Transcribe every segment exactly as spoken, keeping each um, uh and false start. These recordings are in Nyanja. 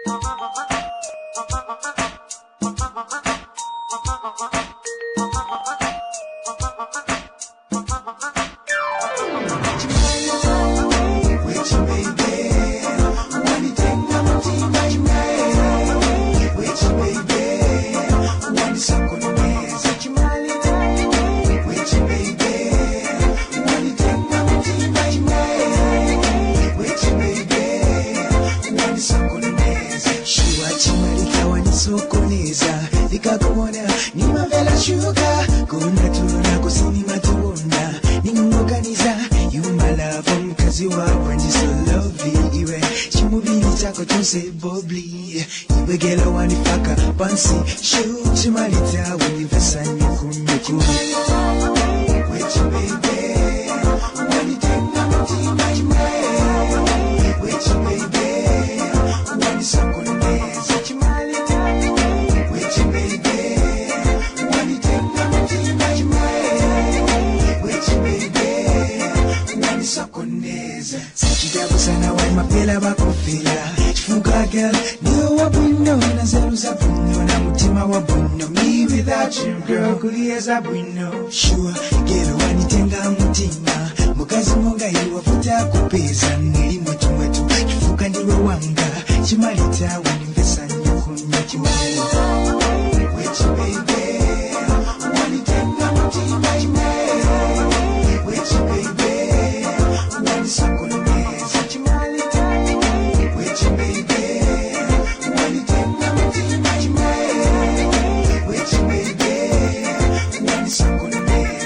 Sure, get one tenga mutima mukazi monga iwa futa kupeza nili mwetu mwetu kifuka ndiwe wanga chimalita unimvesa nyokunya chimali which baby one tenga mutima chimali which baby one sakuneza chimalita which baby one tenga mutima chimali which baby one sakuneza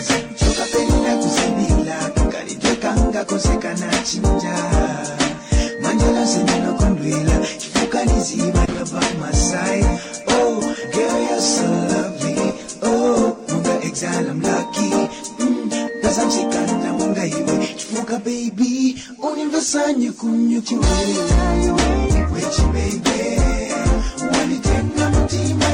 kosekana chinja manjala seneno kondwela kifuka niziba by my side. Oh girl, you're so lovely. Oh munga exile, I'm lucky. mm, cause I'm sick and munga iwe kifuka baby univesa nyuku nyuku wechi baby wanitenga mutima